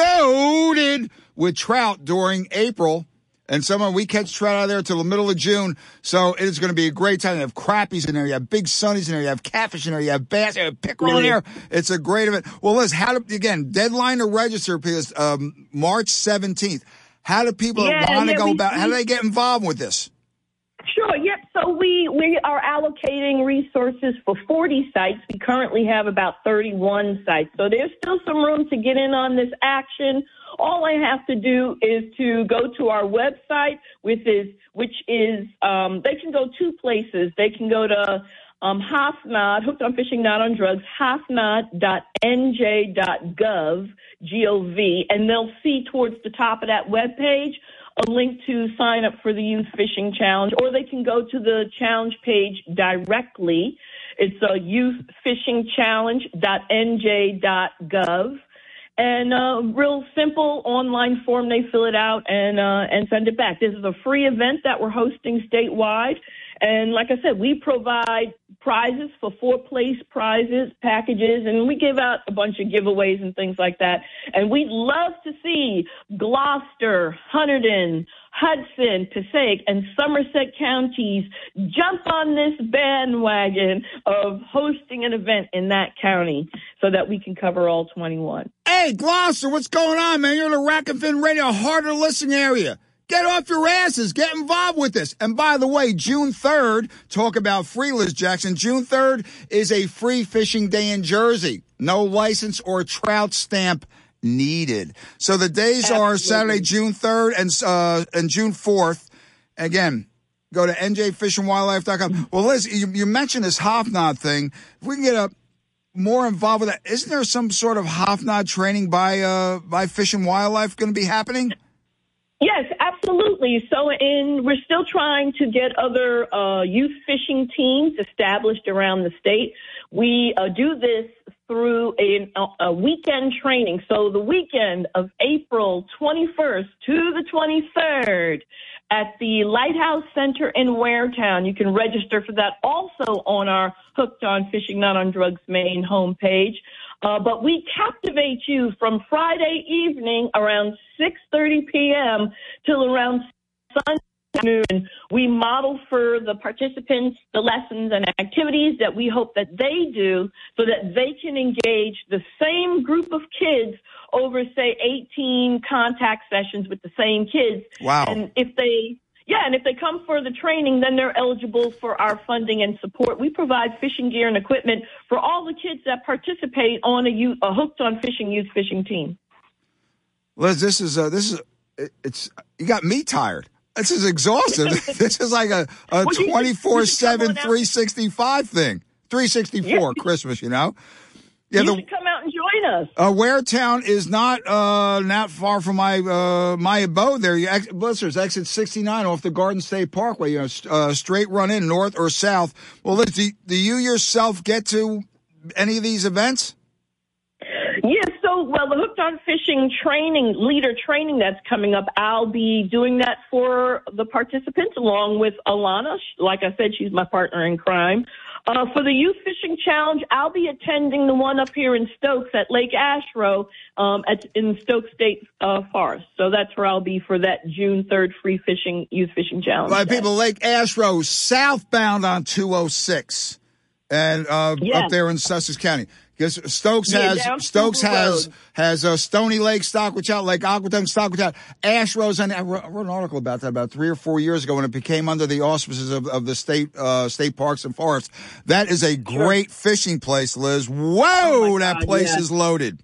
loaded with trout during April. And someone we catch trout out of there till the middle of June. So it is going to be a great time. You have crappies in there. You have big sunnies in there. You have catfish in there. You have bass. You have pickerel in there. It's a great event. Well, Liz, how do, again, deadline to register because um, March seventeenth. How do people yeah, want to yeah, go we, about, we, how do they get involved with this? Sure, yep. So we, we are allocating resources for forty sites. We currently have about thirty-one sites. So there's still some room to get in on this action. All I have to do is to go to our website, which is, which is um, they can go two places. They can go to um, HOFNOD, Hooked on Fishing Not on Drugs, hofnod dot n j dot gov, G O V, and they'll see towards the top of that webpage a link to sign up for the Youth Fishing Challenge, or they can go to the challenge page directly. It's a youth fishing challenge dot n j dot gov. And a real simple online form, they fill it out and uh, and send it back. This is a free event that we're hosting statewide. And like I said, we provide prizes for four-place prizes, packages, and we give out a bunch of giveaways and things like that. And we'd love to see Gloucester, Hunterdon, Hudson, Passaic, and Somerset counties jump on this bandwagon of hosting an event in that county so that we can cover all twenty-one. Hey, Gloucester, what's going on, man? You're in the Rack and Fin Radio harder listening area. Get off your asses. Get involved with this. And by the way, June third, talk about free, Liz Jackson. June third is a free fishing day in Jersey. No license or trout stamp needed. So the days Absolutely. are Saturday, June third and uh, and June fourth. Again, go to n j fish and wildlife dot com. Well, Liz, you, you mentioned this HOFNOD thing. If we can get a more involved with that, isn't there some sort of HOFNOD training by uh, by Fish and Wildlife going to be happening? Yes, absolutely. So in we're still trying to get other uh, youth fishing teams established around the state. We uh, do this through a, a weekend training. So the weekend of April twenty-first to the twenty-third at the Lighthouse Center in Waretown. You can register for that also on our Hooked on Fishing Not on Drugs main homepage. Uh, but we captivate you from Friday evening around six thirty p.m. till around Sunday afternoon. We model for the participants the lessons and activities that we hope that they do so that they can engage the same group of kids over, say, eighteen contact sessions with the same kids. Wow. And if they... Yeah, and if they come for the training, then they're eligible for our funding and support. We provide fishing gear and equipment for all the kids that participate on a, youth, a Hooked on Fishing youth fishing team. Liz, this is uh, this is it's you got me tired. This is exhaustive. This is like a a twenty-four seven, three sixty-five thing. three sixty-four yeah. Christmas, you know. Yeah, you the, should come out and join us. Uh, Waretown is not uh, not far from my uh, my abode there. You ex- listeners, exit sixty-nine off the Garden State Parkway. You know, uh, straight run in north or south. Well, Liz, do, do you yourself get to any of these events? Yes. So, well, the Hooked on Fishing training, leader training that's coming up, I'll be doing that for the participants along with Alana. Like I said, she's my partner in crime. Uh, for the Youth Fishing Challenge, I'll be attending the one up here in Stokes at Lake Ashrow um, at, in Stokes State uh, Forest. So that's where I'll be for that June third free fishing Youth Fishing Challenge. Right, people, Lake Ashrow, southbound on two oh six, and uh, yes. up there in Sussex County. Because Stokes yeah, has Stokes has Road. has uh, Stony Lake, Stockwitchout, Lake Aquatuck, Stockwitchout, Ashrow's, and I wrote an article about that about three or four years ago when it became under the auspices of, of the state uh, state parks and forests. That is a great sure. fishing place, Liz. Whoa, oh that God, place yeah. is loaded.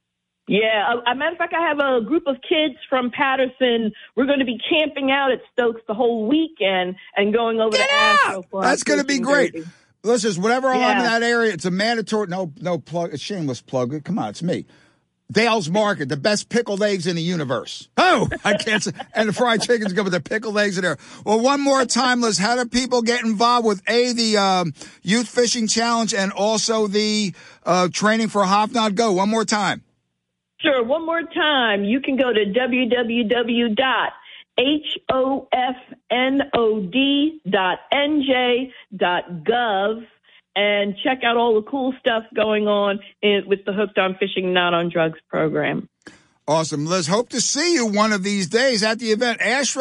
Yeah, a, a matter of fact, I have a group of kids from Patterson. We're going to be camping out at Stokes the whole weekend and going over Get to out! Ashrow. That's going to be great. Derby. Listen, whenever yeah. I'm in that area, it's a mandatory, no, no plug, a shameless plug. Come on, it's me. Dale's Market, the best pickled eggs in the universe. Oh, I can't say. And the fried chicken's good with the pickled eggs in there. Well, one more time, Liz, how do people get involved with, A, the um, Youth Fishing Challenge and also the uh, training for Hofnod Go? One more time. Sure. One more time. You can go to w w w dot hofnod dot n j dot gov and check out all the cool stuff going on in, with the Hooked on Fishing, Not on Drugs program. Awesome. Liz, hope to see you one of these days at the event. Astro,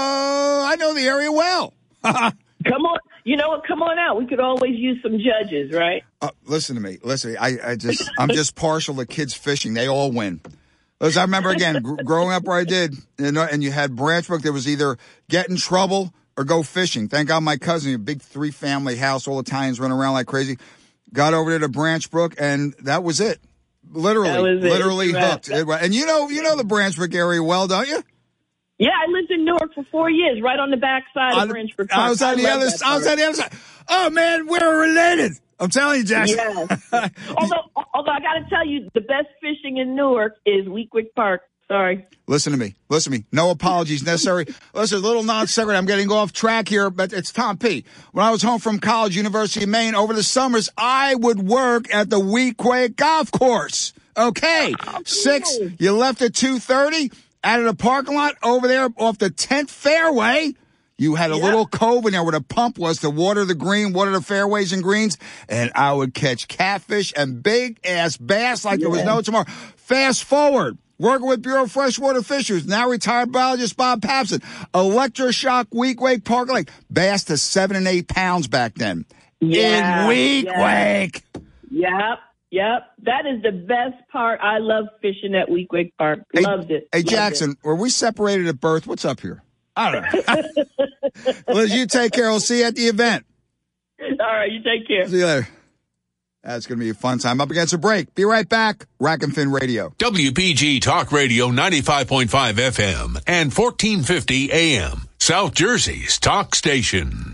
uh, I know the area well. Come on. You know what? Come on out. We could always use some judges, right? Uh, listen to me. Listen, I, I just, I'm just partial to kids fishing. They all win. As I remember, again, gr- growing up where I did, you know, and you had Branchbrook, there was either get in trouble or go fishing. Thank God my cousin, a big three-family house, all Italians running around like crazy, got over there to Branchbrook, and that was it. Literally, that was it. literally Right. hooked. It, and you know, you know the Branchbrook area well, don't you? Yeah, I lived in Newark for four years, right on the backside of Branchbrook Park. I was on the love other. that I was part. on the other side. Oh man, we're related. I'm telling you, Jackson. Yes. although, although I got to tell you, the best fishing in Newark is Weequahic Park. Sorry. Listen to me. Listen to me. No apologies necessary. Listen, a little non-sequitur. I'm getting off track here, but it's Tom P. When I was home from college, University of Maine, over the summers, I would work at the Weequahic Golf Course. Okay. Oh, Six, you left at two thirty, out of the parking lot over there off the tenth fairway. You had a Yeah. little cove in there where the pump was to water the green, water the fairways and greens, and I would catch catfish and big-ass bass like there was Yeah. no tomorrow. Fast forward. Working with Bureau of Freshwater Fisheries, now retired biologist Bob Papson. Electroshock Weequahic Park Lake. Bass to seven and eight pounds back then. Yeah, In Weequahic. Yep, yep. That is the best part. I love fishing at Weequahic Park. Hey, Loved it. Hey, Loved Jackson, it. were we separated at birth? What's up here? I don't know. Liz, you take care. We'll see you at the event. All right, you take care. See you later. That's going to be a fun time. Up against a break. Be right back. Rack and Fin Radio. W P G Talk Radio ninety-five point five F M and fourteen fifty A M. South Jersey's talk station.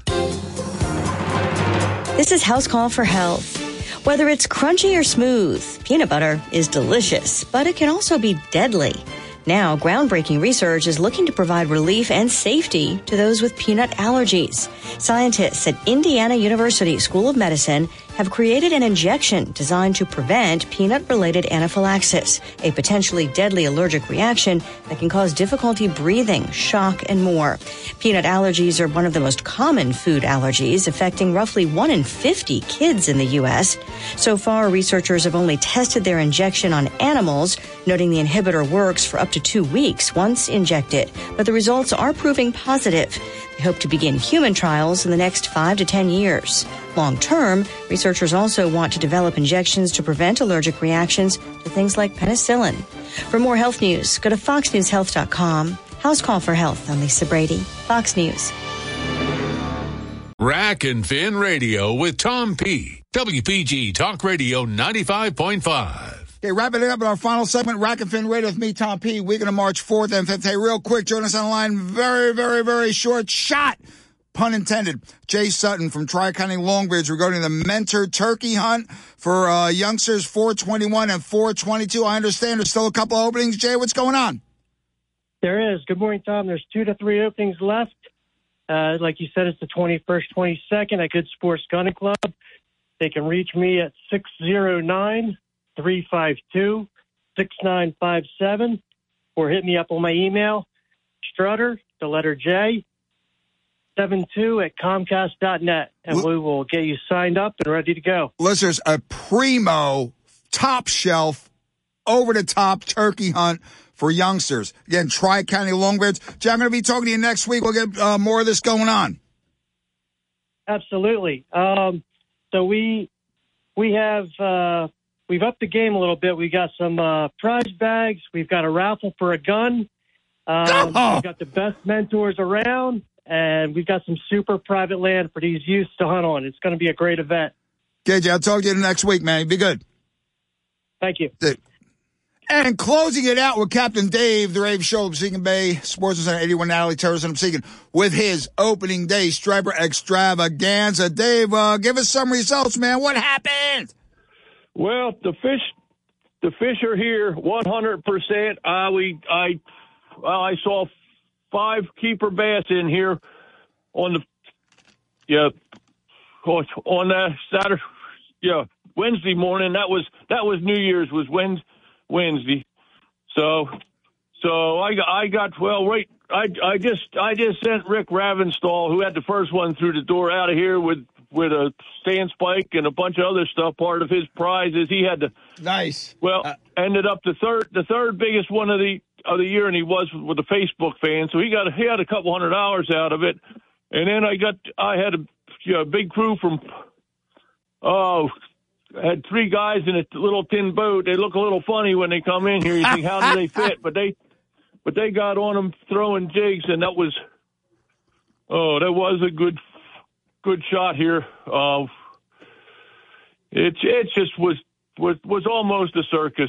This is House Call for Health. Whether it's crunchy or smooth, peanut butter is delicious, but it can also be deadly. Now, groundbreaking research is looking to provide relief and safety to those with peanut allergies. Scientists at Indiana University School of Medicine have created an injection designed to prevent peanut-related anaphylaxis, a potentially deadly allergic reaction that can cause difficulty breathing, shock, and more. Peanut allergies are one of the most common food allergies, affecting roughly one in fifty kids in the U S. So far, researchers have only tested their injection on animals, noting the inhibitor works for up to two weeks once injected, but the results are proving positive. They hope to begin human trials in the next five to ten years. Long term, researchers also want to develop injections to prevent allergic reactions to things like penicillin. For more health news, go to fox news health dot com. House Call for Health. I'm Lisa Brady, Fox News. Rack and Fin Radio with Tom P. W P G Talk Radio ninety-five point five. Okay, wrapping it up in our final segment, Rack and Fin Radio with me, Tom P. Weekend of March fourth and fifth. Hey, real quick, join us on the line. Very, very, very short shot. Pun intended. Jay Sutton from Tri-County Longbridge regarding the Mentor Turkey Hunt for uh, youngsters four twenty-one and four twenty-two. I understand there's still a couple of openings. Jay, what's going on? There is. Good morning, Tom. There's two to three openings left. Uh, like you said, it's the twenty-first, twenty-second at Good Sports Gunning Club. They can reach me at six oh nine, three five two, six nine five seven or hit me up on my email, Strutter, the letter J, seven two at comcast dot net, and we will get you signed up and ready to go. Listeners, a primo, top shelf, over-the-top turkey hunt for youngsters. Again, Tri-County Longbridge. Jay, I'm going to be talking to you next week. We'll get uh, more of this going on. Absolutely. Um, so we we have uh, we've upped the game a little bit. We got some uh, prize bags. We've got a raffle for a gun. Um, oh! We've got the best mentors around, and we've got some super private land for these youths to hunt on. It's going to be a great event. Okay, Jay, I'll talk to you next week, man. Be good. Thank you. And closing it out with Captain Dave, the Rave Show of Muskegon Bay, Sports Center eighty-one Natalie Terrace in Muskegon, with his opening day striper extravaganza. Dave, uh, give us some results, man. What happened? Well, the fish the fish are here, one hundred percent. Uh, we, I, well, I saw five keeper bass in here on the, yeah, on that Saturday, yeah, Wednesday morning. That was that was New Year's was Wednesday. So, so I got I got well, right. I I just I just sent Rick Ravenstall, who had the first one through the door, out of here with. with a stand spike and a bunch of other stuff. Part of his prize is he had to nice. Well, uh, ended up the third, the third biggest one of the of the year, and he was with a Facebook fan. So he got he had a couple hundred dollars out of it. And then I got I had a you know, big crew from oh had three guys in a little tin boat. They look a little funny when they come in here. You think how do they fit? But they but they got on them throwing jigs, and that was oh that was a good. Good shot here. Uh, it it just was was was almost a circus.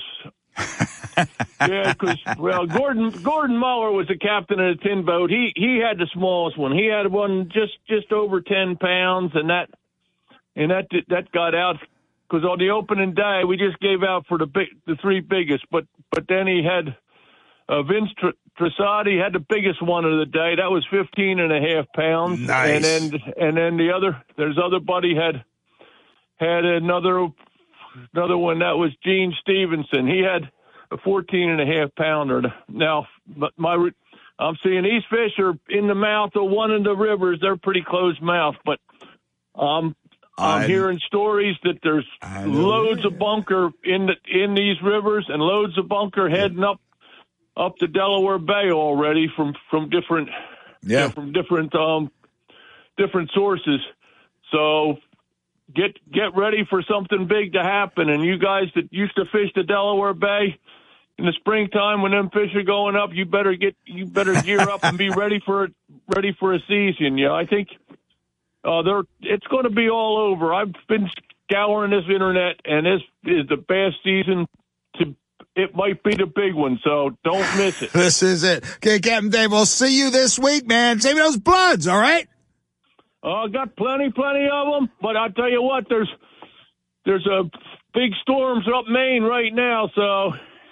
Yeah, because well, Gordon Gordon Muller was the captain of the tin boat. He he had the smallest one. He had one just just over ten pounds, and that and that that got out because on the opening day we just gave out for the big the three biggest. But but then he had uh, Vince Tr- Trissati had the biggest one of the day. That was fifteen and a half pounds. Nice. And then, and then the other, there's other buddy had, had another, another one that was Gene Stevenson. He had a fourteen and a half pounder. Now, my, I'm seeing these fish are in the mouth of one of the rivers. They're pretty closed mouth, but, um, I'm I, hearing stories that there's loads of bunker in the, in these rivers and loads of bunker heading up up to Delaware Bay already from, from different, yeah, you know, from different, um, different sources. So get, get ready for something big to happen. And you guys that used to fish the Delaware Bay in the springtime when them fish are going up, you better get, you better gear up and be ready for it, ready for a season. Yeah. I think, uh, there, it's going to be all over. I've been scouring this internet, and this is the best season to, it might be the big one, so don't miss it. This is it. Okay, Captain Dave, we'll see you this week, man. Save me those bloods, all right? I uh, got plenty, plenty of them, but I'll tell you what, there's there's a big storms up Maine right now, so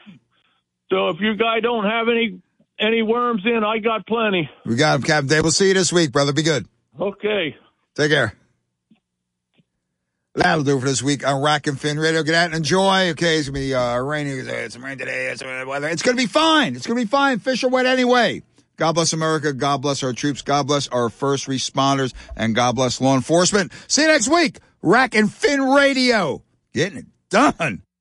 so if you guys don't have any any worms in, I got plenty. We got them, Captain Dave. We'll see you this week, brother. Be good. Okay. Take care. That'll do for this week on Rack and Fin Radio. Get out and enjoy. Okay, it's going to be uh, rainy. It's some rain today. It's weather. It's going to be fine. It's going to be fine. Fish are wet anyway. God bless America. God bless our troops. God bless our first responders. And God bless law enforcement. See you next week. Rack and Fin Radio. Getting it done.